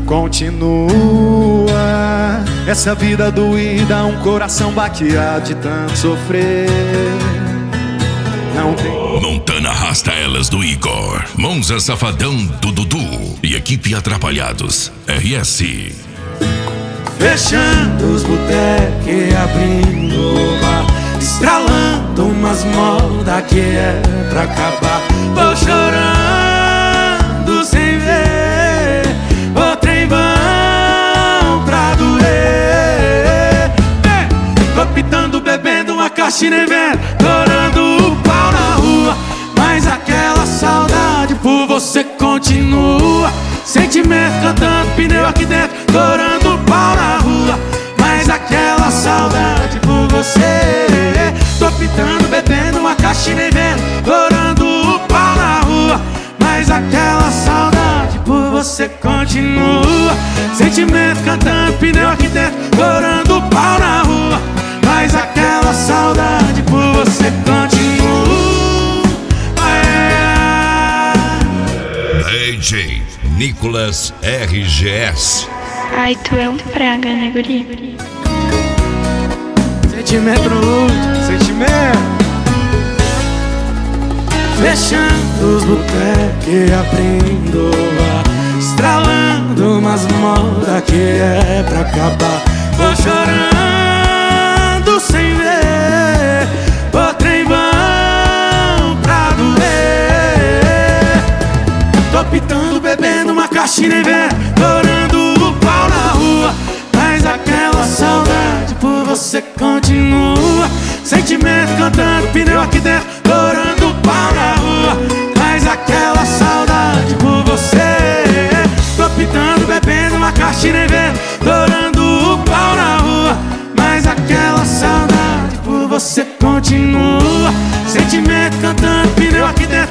continua. Essa vida doída, um coração baqueado de tanto sofrer. Não tem. Montana Arrasta Elas do Igor, Monza Safadão do Dudu e equipe Atrapalhados RS. Fechando os botecos e abrindo o bar, estralando umas modas que é pra acabar. Vou chorando sem ver o trem vão pra doer. Tô pitando, bebendo uma caixinha e vendo, torando o pau na rua, mas aquela saudade por você continua. Sentimento cantando pneu aqui dentro, torando o pau na rua, mas aquela saudade por você. Tô pitando, bebendo uma caixinha e vendo, torando o pau na rua, mas aquela saudade por você continua. Sentimento cantando pneu aqui dentro, torando o pau na rua, mas aquela saudade por você continua. DJ Nicolas RGS. Ai, tu é um praga, né, guri? Sentimento no último, sentimento. Fechando os botecos e abrindo o bar, estralando umas modas que é pra acabar. Vou chorando sem ver o trem vão pra doer. Tô pitando, bebendo uma caixinha e vendo, torando o pau na rua, mas aquela saudade por você continua. Sentimento cantando pneu aqui dentro, torando o pau na rua, mas aquela saudade por você. Tô pitando, bebendo uma caixinha e vendo, torando o pau na rua, mas aquela saudade por você continua. Sentimento cantando pneu aqui dentro,